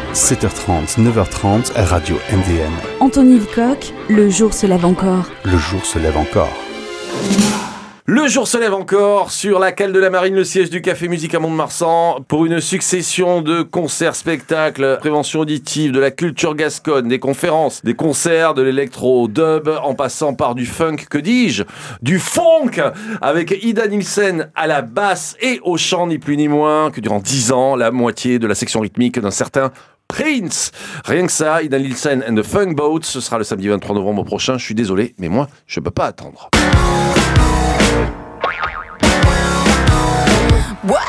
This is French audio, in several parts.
7h30, 9h30, Radio MDM. Anthony Lecoq, le jour se lève encore. Le jour se lève encore. Le jour se lève encore sur la cale de la Marine, le siège du Café Musique à Mont-de-Marsan, pour une succession de concerts, spectacles, prévention auditive, de la culture gasconne, des conférences, des concerts, de l'électro-dub, en passant par du funk, que dis-je, du funk, avec Ida Nielsen à la basse et au chant, ni plus ni moins que durant 10 ans, la moitié de la section rythmique d'un certain Prince. Rien que ça, Ida Nielsen and the Funk Boats, ce sera le samedi 23 novembre prochain. Je suis désolé, mais moi, je peux pas attendre. What?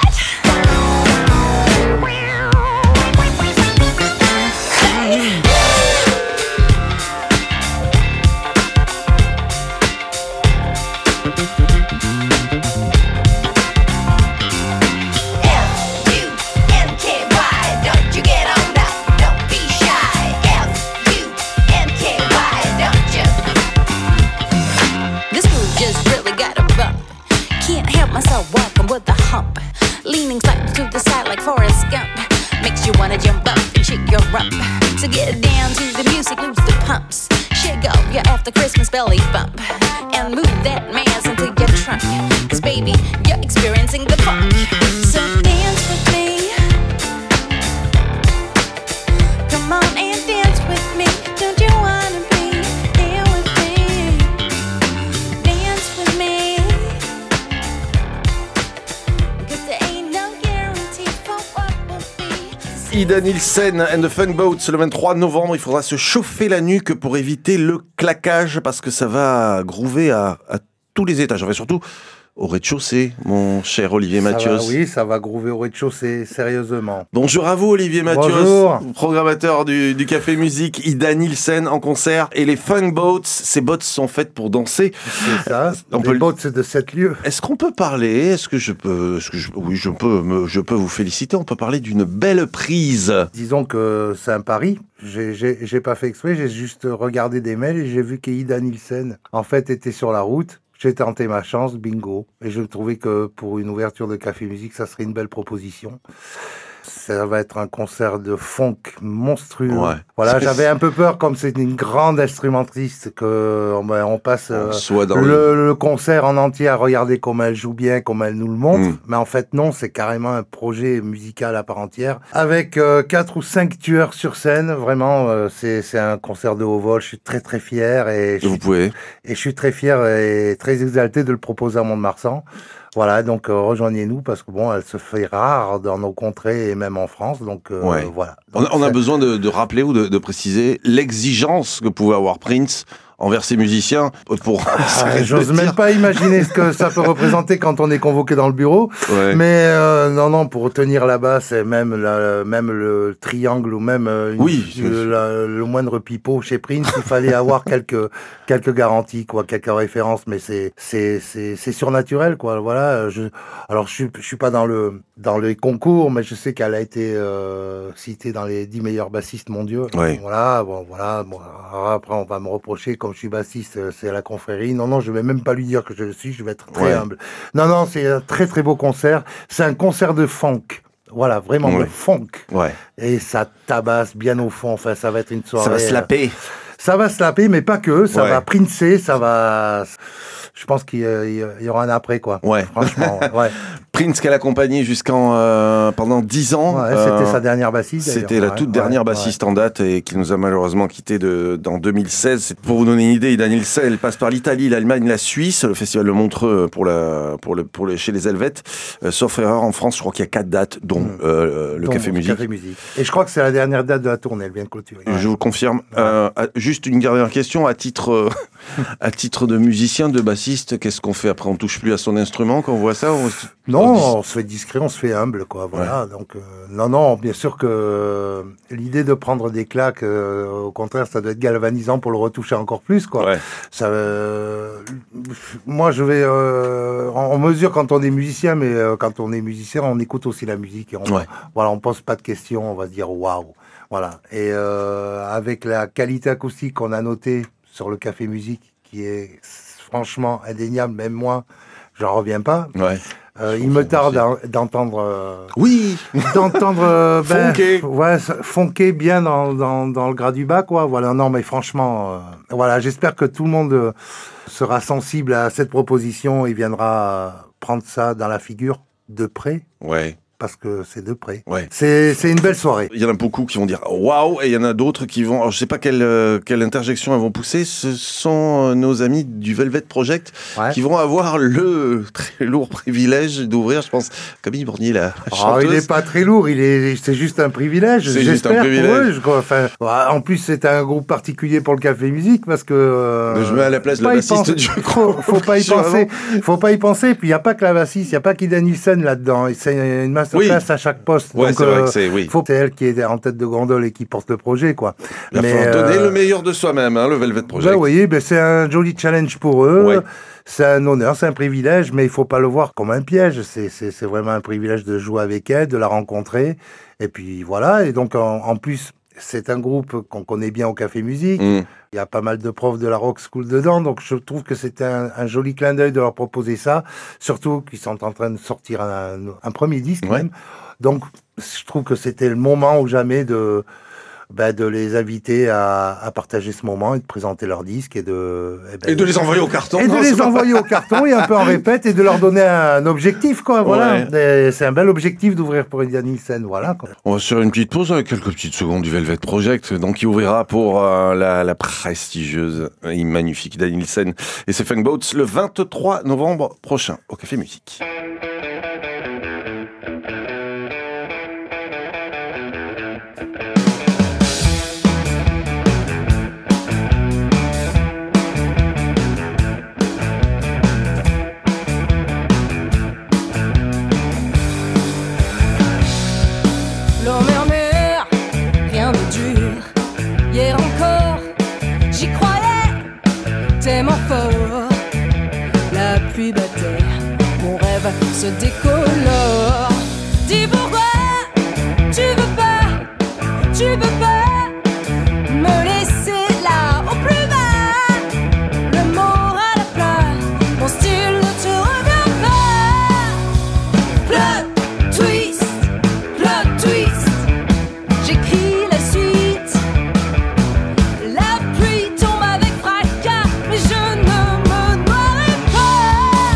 With a hump, leaning slightly to the side like Forrest Gump, makes you wanna jump up and shake your rump. So get down to the music, lose the pumps, shake off your after Christmas belly bump, and move that mass into your trunk. 'Cause baby, you're experiencing the funk. So dance with me, come on and dance with me. Don't you wanna be here with me? Dance with me. Ida Nielsen and the Funk Boats le 23 novembre. Il faudra se chauffer la nuque pour éviter le claquage parce que ça va groover à tous les étages. Enfin, surtout au rez-de-chaussée, mon cher Olivier Mathieu. Oui, ça va groover au rez-de-chaussée, sérieusement. Bonjour à vous, Olivier Mathieu. Bonjour. Programmateur du Café Musique. Ida Nielsen en concert. Et les Funk Boats, ces bottes sont faites pour danser. C'est ça. Les bottes, c'est de 7 lieux. Est-ce qu'on peut parler, oui, je peux vous féliciter. On peut parler d'une belle prise. Disons que c'est un pari. J'ai pas fait exprès, j'ai juste regardé des mails et j'ai vu qu'Ida Nielsen, en fait, était sur la route. J'ai tenté ma chance, bingo. Et je trouvais que pour une ouverture de Café Musique, ça serait une belle proposition. Ça va être un concert de funk monstrueux. Ouais. Voilà, j'avais un peu peur, comme c'est une grande instrumentiste, on passe le concert en entier à regarder comment elle joue bien, comment elle nous le montre. Mais en fait, non, c'est carrément un projet musical à part entière. Avec 4 ou 5 tueurs sur scène, vraiment, c'est un concert de haut vol. Je suis très très fier. Et je suis très fier et très exalté de le proposer à Mont-de-Marsan. Voilà, donc rejoignez-nous parce que bon, elle se fait rare dans nos contrées et même en France, donc voilà. Donc, on a besoin de rappeler ou de préciser l'exigence que pouvait avoir Prince envers ses musiciens pour... J'ose même pas imaginer ce que ça peut représenter quand on est convoqué dans le bureau. Ouais. Mais non, pour tenir la basse, même le triangle ou même le moindre pipeau chez Prince, il fallait avoir quelques garanties, quoi, quelques références. Mais c'est surnaturel, quoi. Voilà. Je suis pas dans les concours, mais je sais qu'elle a été citée dans les 10 meilleurs bassistes mondiaux. Ouais. Voilà. Bon, après, on va me reprocher comme je suis bassiste, c'est à la confrérie. Non, je vais même pas lui dire que je le suis, je vais être très humble. Non, c'est un très très beau concert. C'est un concert de funk. Voilà, vraiment de funk. Ouais. Et ça tabasse bien au fond. Enfin, ça va être une soirée. Ça va slapper. Ça va slapper, mais pas que. Ça va princer, ça va... Je pense qu'il y aura un après, quoi. Ouais. Franchement, ouais. Prince qu'elle a accompagné pendant 10 ans. Ouais, c'était sa dernière bassiste. C'était la toute dernière bassiste en date et qui nous a malheureusement quittés dans 2016. Pour vous donner une idée, Ida Nielsen, elle passe par l'Italie, l'Allemagne, la Suisse, le festival de Montreux chez les Helvètes. Sauf erreur, en France, je crois qu'il y a 4 dates, dont le Café Musique. Et je crois que c'est la dernière date de la tournée, elle vient de clôturer. Je vous confirme. Juste une dernière question à titre de musicien, de bassiste, qu'est-ce qu'on fait après? On touche plus à son instrument quand on voit ça? Non, on se fait discret, on se fait humble, quoi. Voilà. Ouais. Donc, non, bien sûr que l'idée de prendre des claques, au contraire, ça doit être galvanisant pour le retoucher encore plus, quoi. Ouais. Ça, moi, je vais, on mesure quand on est musicien, mais quand on est musicien, on écoute aussi la musique. Et on pose pas de questions, on va se dire waouh. Voilà. Et avec la qualité acoustique qu'on a notée sur le Café Musique, qui est franchement indéniable, même moi, j'en reviens pas. Ouais. Il me tarde d'entendre... Oui. D'entendre... Funker. Ouais, funker bien dans le gras du bas, quoi. Voilà, non, mais franchement, voilà, j'espère que tout le monde sera sensible à cette proposition et viendra prendre ça dans la figure de près. Ouais. Parce que c'est de près. Ouais. C'est une belle soirée. Il y en a beaucoup qui vont dire waouh, et il y en a d'autres qui vont. Alors, je sais pas quelle interjection elles vont pousser. Ce sont nos amis du Velvet Project qui vont avoir le très lourd privilège d'ouvrir, je pense, Camille Bournier, la chanteuse. Il n'est pas très lourd, c'est juste un privilège. C'est juste un privilège. Pour eux, en plus, c'est un groupe particulier pour le Café Musique parce que. Je mets à la place de la bassiste du groupe. Faut pas y penser. Faut pas y penser. Puis il y a pas que la bassiste, il y a pas qu'Ida Nielsen là-dedans. C'est une masterclass à chaque poste. Ouais, donc, c'est vrai que c'est c'est elle qui est en tête de gondole et qui porte le projet, quoi. Il va donner le meilleur de soi-même, le Velvet Project. Oui, c'est un joli challenge pour eux. Ouais. C'est un honneur, c'est un privilège, mais il faut pas le voir comme un piège. C'est vraiment un privilège de jouer avec elle, de la rencontrer. Et puis voilà. Et donc en plus, c'est un groupe qu'on connaît bien au Café Musique. Il y a pas mal de profs de la Rock School dedans, donc je trouve que c'était un joli clin d'œil de leur proposer ça. Surtout qu'ils sont en train de sortir un premier disque même. Donc je trouve que c'était le moment ou jamais de les inviter à partager ce moment et de présenter leur disque et de les envoyer au carton. Et de les envoyer au carton et un peu en répète et de leur donner un objectif, quoi. Voilà. Ouais. C'est un bel objectif d'ouvrir pour Ida Nielsen, voilà, quoi. On va se faire une petite pause avec quelques petites secondes du Velvet Project, donc qui ouvrira pour la prestigieuse et magnifique Ida Nielsen et ses Funk Boats le 23 novembre prochain au Café Musique. Se décolore. Dis pourquoi tu veux pas me laisser là au plus bas, le moral à plat, mon style ne te revient pas. Plot twist, j'écris la suite. La pluie tombe avec fracas, mais je ne me noierai pas.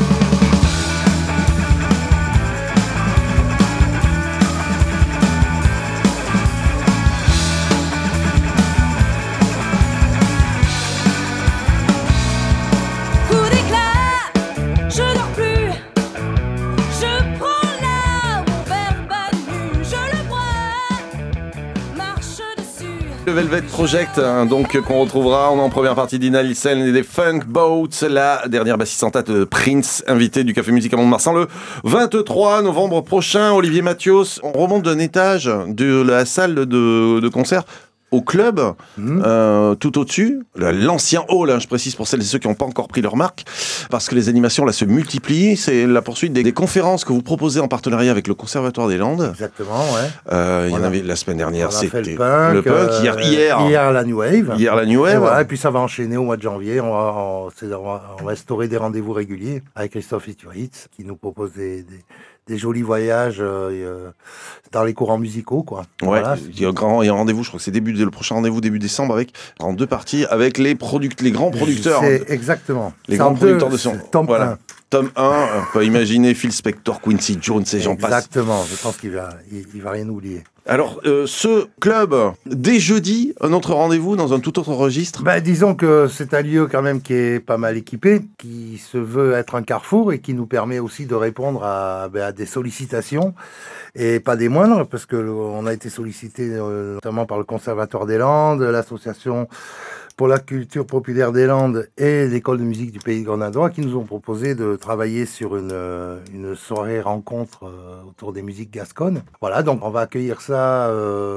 Le Velvet Project, donc qu'on retrouvera en première partie d'Ina Nielsen et des Funk Boats, la dernière bassiste de Prince, invité du Café Musique à Mont-de-Marsan le 23 novembre prochain. Olivier Mathios, on remonte d'un étage de la salle de concert au club, tout au-dessus, l'ancien hall, je précise pour celles et ceux qui n'ont pas encore pris leur marque, parce que les animations là se multiplient. C'est la poursuite des conférences que vous proposez en partenariat avec le Conservatoire des Landes. Exactement, ouais. Il y en avait la semaine dernière, c'était le punk. Hier la New Wave. Hier la New Wave. Et voilà, et puis ça va enchaîner au mois de janvier. On va instaurer des rendez-vous réguliers avec Christophe Isturitz, qui nous propose des jolis voyages dans les courants musicaux, quoi. Ouais, voilà. il y a un rendez-vous, je crois que c'est le prochain rendez-vous début décembre en 2 parties avec les grands producteurs. C'est exactement. Les grands producteurs de son. Tome 1. Tome 1, on peut imaginer Phil Spector, Quincy Jones et j'en passe. Exactement, je pense qu'il va rien oublier. Alors, ce club, dès jeudi, un autre rendez-vous dans un tout autre registre. Disons que c'est un lieu quand même qui est pas mal équipé, qui se veut être un carrefour et qui nous permet aussi de répondre à des sollicitations, et pas des moindres, parce que on a été sollicité notamment par le Conservatoire des Landes, l'association pour la culture populaire des Landes et l'école de musique du Pays de Grenadinois, qui nous ont proposé de travailler sur une soirée rencontre autour des musiques gasconnes. Voilà, donc on va accueillir ça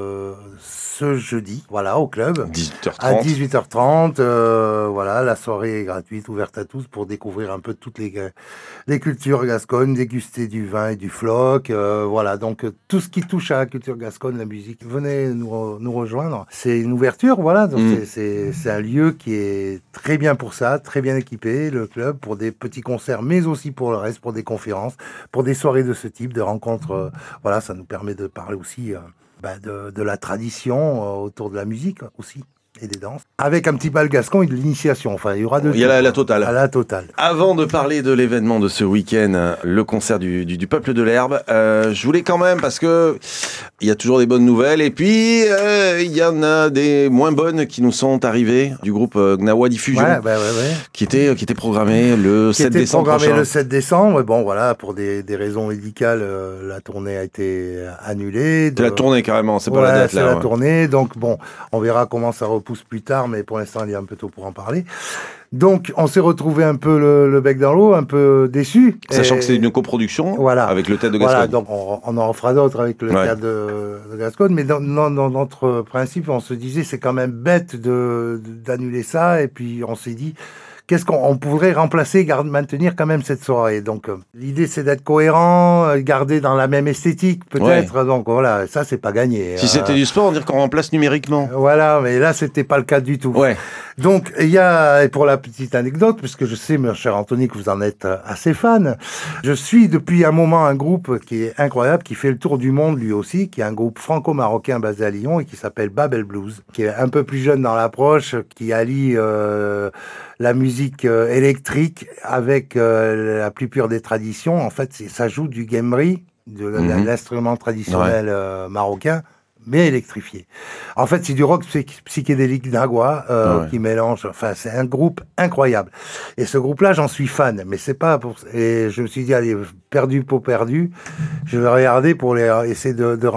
ce jeudi, voilà, au club. 18h30. À 18h30, voilà, la soirée est gratuite, ouverte à tous pour découvrir un peu toutes les cultures gasconnes, déguster du vin et du floc, voilà, donc tout ce qui touche à la culture gasconne, la musique, venez nous rejoindre. C'est une ouverture, voilà, donc c'est c'est un lieu qui est très bien pour ça, très bien équipé, le club, pour des petits concerts, mais aussi pour le reste, pour des conférences, pour des soirées de ce type, de rencontres. Voilà, ça nous permet de parler aussi de la tradition autour de la musique aussi. Et des danses. Avec un petit bal gascon et de l'initiation. Enfin, il y aura de Il y a la totale. À la totale. Avant de parler de l'événement de ce week-end, le concert du Peuple de l'Herbe, je voulais quand même, parce que il y a toujours des bonnes nouvelles, et puis il y en a des moins bonnes qui nous sont arrivées du groupe Gnawa Diffusion, qui était programmé le 7 décembre prochain. Le 7 décembre. Bon, voilà, pour des raisons médicales, la tournée a été annulée. C'est la tournée carrément, c'est pas la date là. C'est la tournée, donc bon, on verra comment ça repousse plus tard, mais pour l'instant, il est un peu tôt pour en parler. Donc, on s'est retrouvé un peu le bec dans l'eau, un peu déçu. Sachant que c'est une coproduction avec le Théâtre de Gascogne. Voilà, donc on en fera d'autres avec le Théâtre de Gascogne, mais dans notre principe, on se disait, c'est quand même bête d'annuler ça, et puis on s'est dit, qu'est-ce qu'on pourrait remplacer, maintenir quand même cette soirée. Donc, l'idée, c'est d'être cohérent, garder dans la même esthétique, peut-être. Ouais. Donc, voilà, ça, c'est pas gagné. Si c'était du sport, on dirait qu'on remplace numériquement. Voilà, mais là, c'était pas le cas du tout. Ouais. Donc, et pour la petite anecdote, puisque je sais, mon cher Anthony, que vous en êtes assez fan, je suis depuis un moment un groupe qui est incroyable, qui fait le tour du monde lui aussi, qui est un groupe franco-marocain basé à Lyon et qui s'appelle Babel Blues, qui est un peu plus jeune dans l'approche, qui allie la musique électrique avec la plus pure des traditions. En fait, ça joue du gambri, de l'instrument traditionnel marocain, mais électrifié. En fait, c'est du rock psychédélique d'Agua qui mélange. Enfin, c'est un groupe incroyable. Et ce groupe-là, j'en suis fan, mais c'est pas pour. Et je me suis dit, allez, perdu pour perdu, je vais regarder pour essayer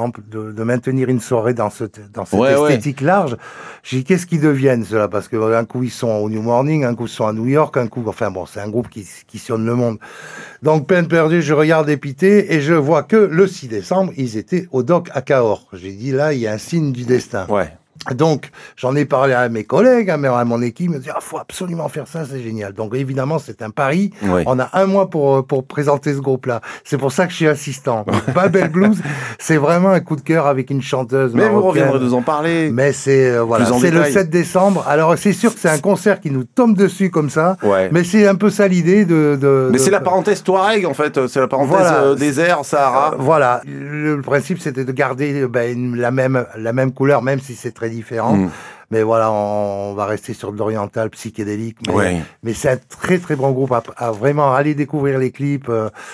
de maintenir une soirée dans cette esthétique large. J'ai dit, qu'est-ce qu'ils deviennent ceux-là ? Parce que un coup ils sont au New Morning, un coup ils sont à New York, un coup, enfin bon, c'est un groupe qui sillonne le monde. Donc peine perdue, je regarde épité et je vois que le 6 décembre, ils étaient au Dock à Cahors. J'ai dit là, il y a un signe du destin. Ouais. Donc, j'en ai parlé à mes collègues, à mon équipe, ils me disaient, faut absolument faire ça, c'est génial. Donc, évidemment, c'est un pari. Oui. On a un mois pour présenter ce groupe-là. C'est pour ça que je suis assistant. Babel Blues, c'est vraiment un coup de cœur avec une chanteuse marocaine. Mais vous reviendrez nous en parler. Mais c'est, c'est le 7 décembre. Alors, c'est sûr que c'est un concert qui nous tombe dessus comme ça. Ouais. Mais c'est un peu ça l'idée Mais c'est la parenthèse Touareg, en fait. C'est la parenthèse désert, Sahara. Voilà. Le principe, c'était de garder la même couleur, même si c'est très différent. Mais voilà, on va rester sur de l'oriental psychédélique. Mais c'est un très très bon groupe à vraiment aller découvrir les clips.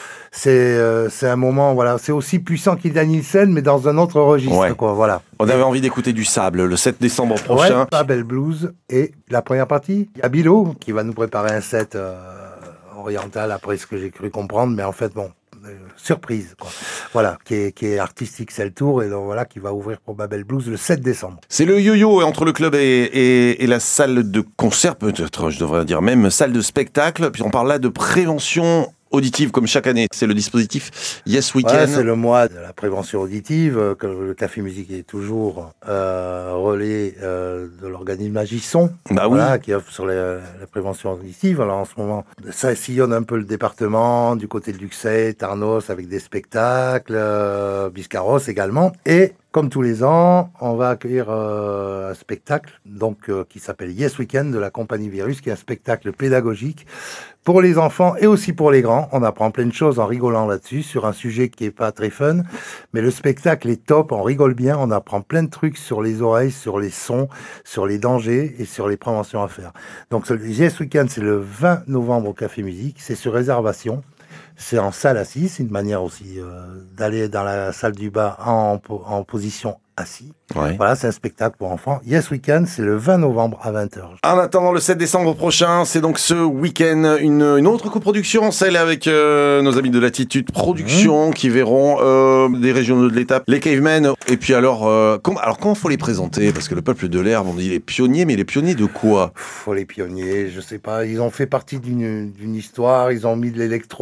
C'est un moment, voilà, c'est aussi puissant qu'Ida Nielsen, mais dans un autre registre, quoi, voilà. On avait envie d'écouter du Sable le 7 décembre prochain. Babel Blues et la première partie, il y a Bilo qui va nous préparer un set oriental après ce que j'ai cru comprendre, mais en fait, bon. Surprise, quoi. Voilà, qui est artistique, c'est le tour, et donc voilà, qui va ouvrir pour Babel Blues le 7 décembre. C'est le yo-yo entre le club et la salle de concert, peut-être, je devrais dire même salle de spectacle, puis on parle là de prévention auditive comme chaque année. C'est le dispositif Yes Weekend. Ouais, c'est le mois de la prévention auditive, que le Café Musique est toujours relais de l'organisme Agisson, qui offre sur la prévention auditive. Alors en ce moment, ça sillonne un peu le département, du côté de Luxeuil, Tarnos, avec des spectacles, Biscarrosse également. Et comme tous les ans, on va accueillir un spectacle qui s'appelle Yes Weekend de la compagnie Virus, qui est un spectacle pédagogique pour les enfants et aussi pour les grands. On apprend plein de choses en rigolant là-dessus, sur un sujet qui est pas très fun, mais le spectacle est top, on rigole bien, on apprend plein de trucs sur les oreilles, sur les sons, sur les dangers et sur les préventions à faire. Donc Yes Weekend, c'est le 20 novembre au Café Musique, c'est sur réservation. C'est en salle assise, c'est une manière aussi d'aller dans la salle du bas en position assis. Ouais. Voilà, c'est un spectacle pour enfants. Yes Weekend, c'est le 20 novembre à 20h. En attendant le 7 décembre prochain, c'est donc ce week-end une autre coproduction, celle avec nos amis de Latitude Production, qui verront des régionaux de l'étape, les Cavemen. Et puis alors comment faut les présenter ? Parce que le Peuple de l'Herbe, on dit les pionniers, mais les pionniers de quoi ? Les pionniers, je sais pas, ils ont fait partie d'une histoire, ils ont mis de l'électro,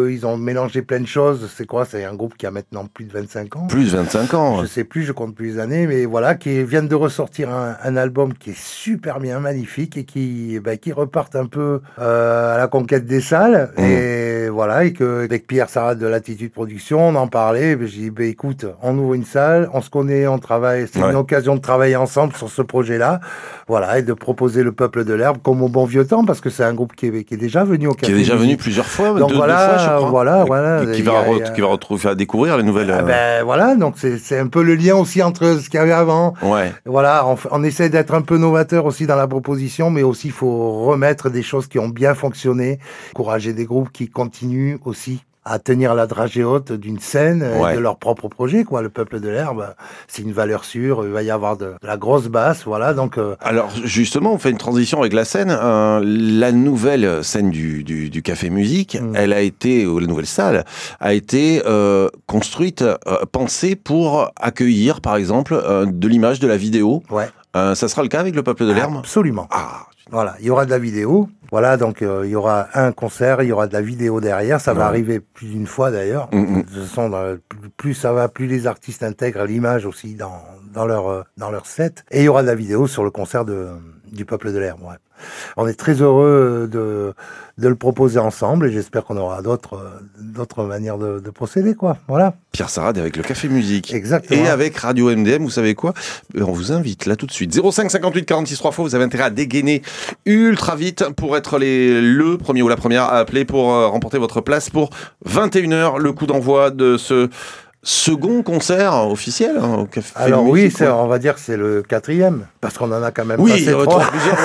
ils ont mélangé plein de choses. C'est quoi? C'est un groupe qui a maintenant plus de 25 ans. Plus de 25 ans. Je sais plus, je compte plus les années, mais voilà, qui viennent de ressortir un album qui est super bien, magnifique, et qui repartent un peu à la conquête des salles. Et voilà, et avec Pierre Sarrat de Latitude Production, on en parlait. Je dis, écoute, on ouvre une salle, on se connaît, on travaille. C'est une occasion de travailler ensemble sur ce projet-là. Voilà, et de proposer le Peuple de l'Herbe comme au bon vieux temps, parce que c'est un groupe qui est déjà venu au Café. Qui est déjà venu plusieurs fois, donc deux fois, je crois. Voilà. Qui va retrouver à découvrir les nouvelles. Voilà, donc c'est un peu le lien aussi entre ce qu'il y avait avant. Ouais. Voilà, on essaie d'être un peu novateur aussi dans la proposition, mais aussi il faut remettre des choses qui ont bien fonctionné, encourager des groupes qui continuent aussi à tenir la dragée haute d'une scène de leur propre projet, quoi. Le Peuple de l'Herbe, c'est une valeur sûre. Il va y avoir de la grosse basse, voilà. Donc. Alors justement, on fait une transition avec la scène. La nouvelle scène du Café Musique, elle a été, ou la nouvelle salle, a été construite, pensée pour accueillir, par exemple, de l'image, de la vidéo. Ouais. Ça sera le cas avec le Peuple de l'Herbe? Absolument. Voilà, il y aura de la vidéo. Voilà, donc il y aura un concert, il y aura de la vidéo derrière. Ça va arriver plus d'une fois d'ailleurs. De toute façon, plus ça va, plus les artistes intègrent l'image aussi dans leur set. Et il y aura de la vidéo sur le concert du Peuple de l'Herbe. Ouais. On est très heureux de le proposer ensemble, et j'espère qu'on aura d'autres manières de procéder, quoi. Voilà. Pierre Sarrat avec le Café Musique. Exactement. Et avec Radio MDM, vous savez quoi? On vous invite là tout de suite. 05 58 46 3 fois, vous avez intérêt à dégainer ultra vite pour être le premier ou la première à appeler pour remporter votre place pour 21h, le coup d'envoi de ce second concert officiel au Café Alors Musique. Oui, on va dire que c'est le 4e, parce qu'on en a quand même passé 3.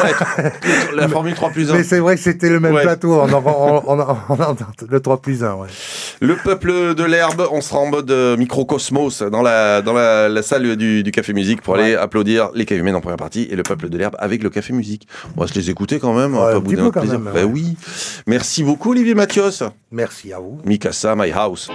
La formule 3+1. Mais c'est vrai que c'était le même plateau, on a le 3+1. Ouais. Le Peuple de l'Herbe, on sera en mode microcosmos dans la salle du Café Musique pour aller applaudir les Cavemen en première partie et le Peuple de l'Herbe avec le Café Musique. On va se les écouter quand même, un petit peu quand plaisir. même. Oui. Merci beaucoup Olivier Mathios. Merci à vous. Mikasa, My House.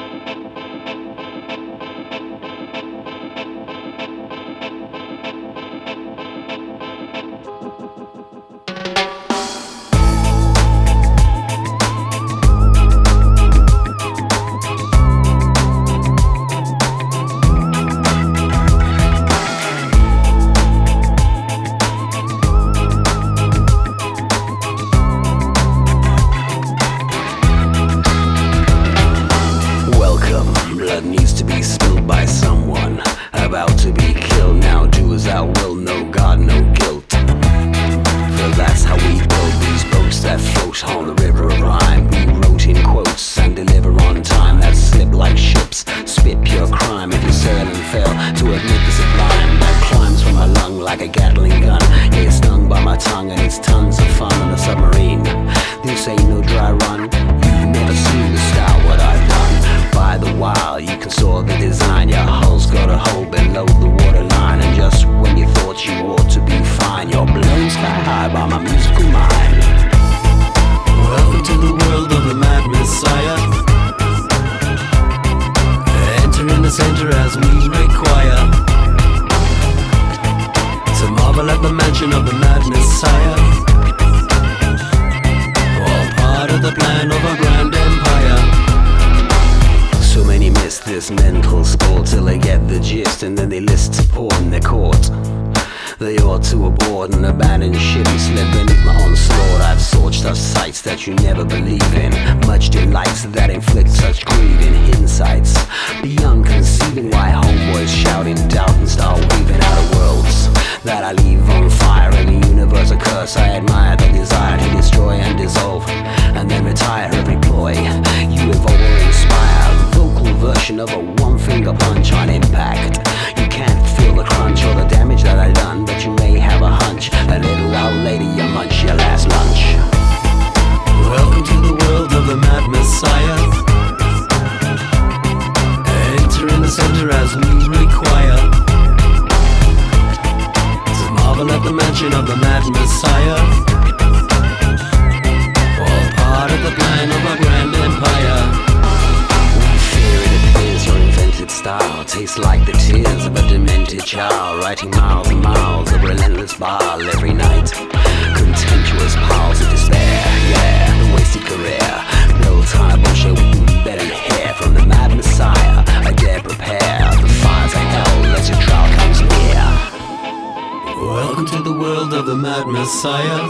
Contemptuous piles of despair, the wasted career built kind of bullshit with better hair from the mad messiah. I dare prepare the fires of hell as your trial comes near. Welcome to the world of the mad messiah.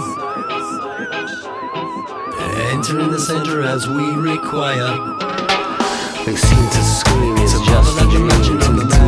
Enter in the center as we require. They seem to scream, it's just a dream.